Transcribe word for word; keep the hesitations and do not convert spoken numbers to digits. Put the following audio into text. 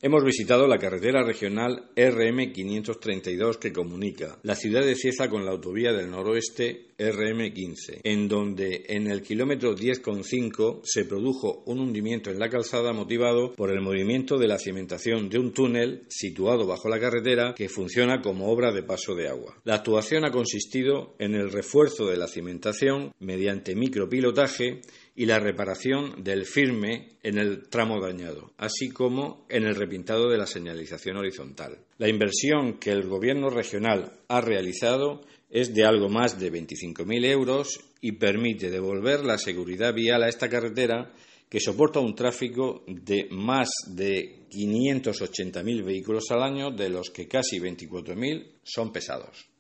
Hemos visitado la carretera regional R M quinientos treinta y dos que comunica la ciudad de Cieza con la autovía del noroeste R M quince, en donde en el kilómetro diez coma cinco se produjo un hundimiento en la calzada motivado por el movimiento de la cimentación de un túnel situado bajo la carretera que funciona como obra de paso de agua. La actuación ha consistido en el refuerzo de la cimentación mediante micropilotaje y la reparación del firme en el tramo dañado, así como en el repintado de la señalización horizontal. La inversión que el Gobierno regional ha realizado es de algo más de veinticinco mil euros y permite devolver la seguridad vial a esta carretera que soporta un tráfico de más de quinientos ochenta mil vehículos al año, de los que casi veinticuatro mil son pesados.